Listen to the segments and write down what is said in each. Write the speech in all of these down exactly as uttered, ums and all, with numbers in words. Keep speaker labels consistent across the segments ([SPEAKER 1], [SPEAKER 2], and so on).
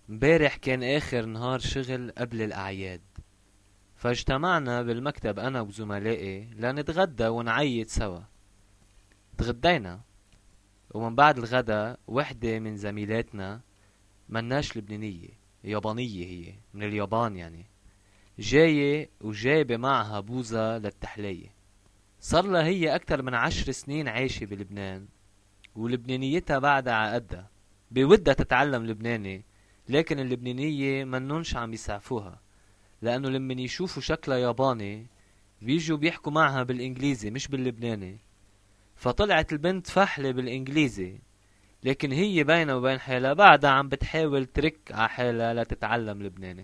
[SPEAKER 1] امبارح كان آخر نهار شغل قبل الأعياد، فاجتمعنا بالمكتب أنا وزملائي لنتغدى ونعيد سوا. تغدينا، ومن بعد الغدا وحدة من زميلاتنا، مناش لبنانية، يابانية، هي من اليابان يعني، جاية وجايبة معها بوزة للتحلية. صار لها هي أكتر من عشر سنين عايشة بلبنان، ولبنانيتها بعدها عقدها. بودها تتعلم لبناني، لكن اللبنانية منونش عم يسعفوها، لأنه لمن يشوفوا شكلها ياباني بيجوا بيحكوا معها بالإنجليزي مش باللبناني. فطلعت البنت فحلة بالإنجليزي، لكن هي بينها وبين حالها بعدها عم بتحاول ترك على حالها لتتعلم لبناني.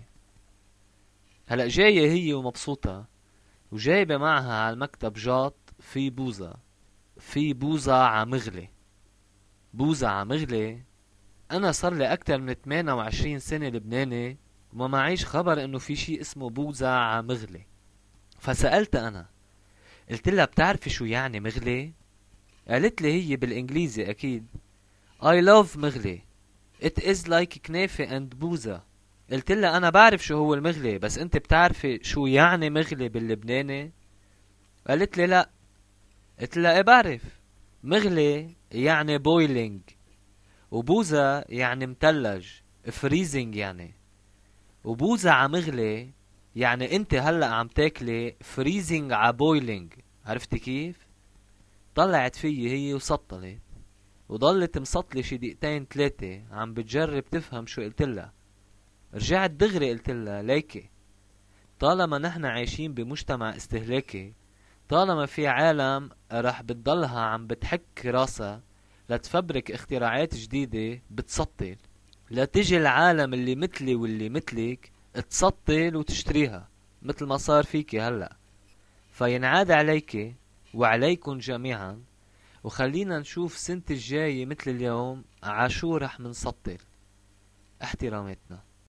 [SPEAKER 1] هلأ جاية هي ومبسوطة، وجايبة معها على المكتب جاط في بوزة، في بوزة عمغلة. بوزة عمغلة؟ أنا صار لي أكتر من ثمانية وعشرين سنة لبناني وما معيش خبر إنه في شي اسمه بوزة عمغلة. فسألت أنا، قلت لها بتعرفي شو يعني مغلي؟ قالت لي هي بالإنجليزي أكيد I love مغلي. It is like كنافة and بوزة. قلت لها أنا بعرف شو هو المغلي، بس أنت بتعرفي شو يعني مغلي باللبناني؟ قالت لي لا. قلت لها إيه بعرف. مغلي يعني بويلينج، وبوزة يعني متلج، فريزنج يعني. وبوزة عمغلي يعني انت هلأ عم تاكلي فريزنج ع بويلينج. عرفتي كيف؟ طلعت فيي هي وسطلت، وضلت مسطلة شي دقيقتين تلاتة عم بتجرب تفهم شو قلتلها. رجعت دغري قلتلها ليكي، طالما نحن عايشين بمجتمع استهلاكي، طالما في عالم رح بتضلها عم بتحك راسها لتفبرك اختراعات جديدة بتسطل، لا تجي العالم اللي مثلي واللي مثلك تسطل وتشتريها مثل ما صار فيكي هلأ. فينعاد عليك وعليكم جميعا، وخلينا نشوف سنة الجاية مثل اليوم عاشو رح منسطل. احتراماتنا.